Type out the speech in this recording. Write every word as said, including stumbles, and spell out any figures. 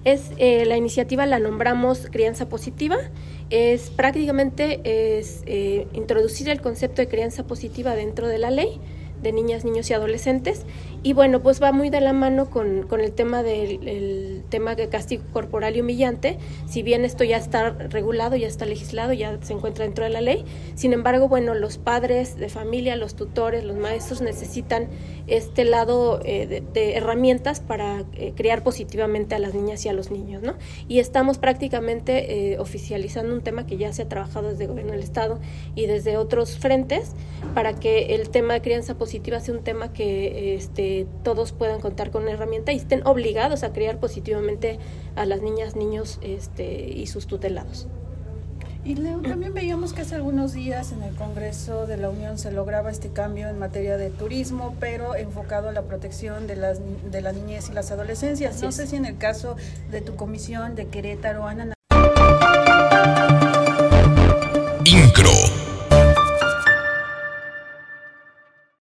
Es eh, la iniciativa la nombramos Crianza Positiva. Es prácticamente es eh, introducir el concepto de crianza positiva dentro de la ley de niñas, niños y adolescentes, y bueno, pues va muy de la mano con, con el tema del el tema de castigo corporal y humillante. Si bien esto ya está regulado, ya está legislado, ya se encuentra dentro de la ley, sin embargo, bueno, los padres de familia, los tutores, los maestros necesitan este lado eh, de, de herramientas para eh, criar positivamente a las niñas y a los niños, ¿no? Y estamos prácticamente eh, oficializando un tema que ya se ha trabajado desde el gobierno del estado y desde otros frentes para que el tema de crianza positiva sea un tema que este todos puedan contar con una herramienta y estén obligados a criar positivamente a las niñas, niños este, y sus tutelados. Y Leo, también veíamos que hace algunos días en el Congreso de la Unión se lograba este cambio en materia de turismo, pero enfocado a la protección de las de la niñez y las adolescencias. Así no es. sé si en el caso de tu comisión de Querétaro, Ana. INCRO.